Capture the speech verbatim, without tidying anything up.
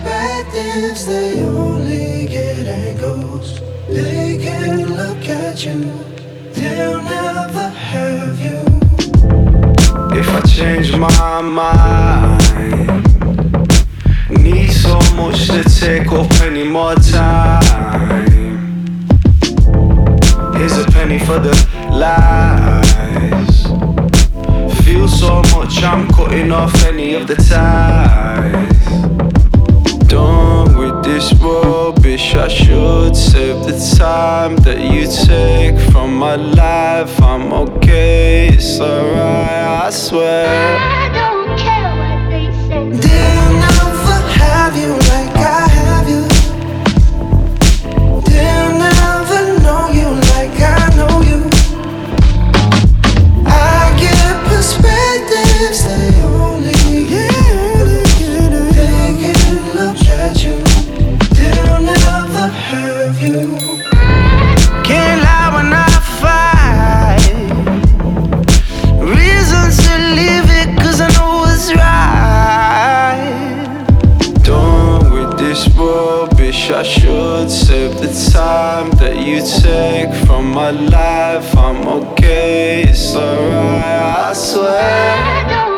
perspectives, they only get angles. They can look at you, they'll never have you. If I change my mind, need so much to take up any more time. Here's a penny for the lies. Feel so much I'm cutting off any of the ties. Done with this rubbish, I should save the time that you take from my life. I'm okay, it's alright, I swear. I don't care what they say. They'll never have you like I have you. They'll never know you like I know you. I get perspectives, they only get, they can look at you, they'll never have you. Can't lie when I fight. Reasons to leave it, cause I know it's right. Done with this rubbish, I should save the time that you take from my life. I'm okay, it's alright, I swear. I don't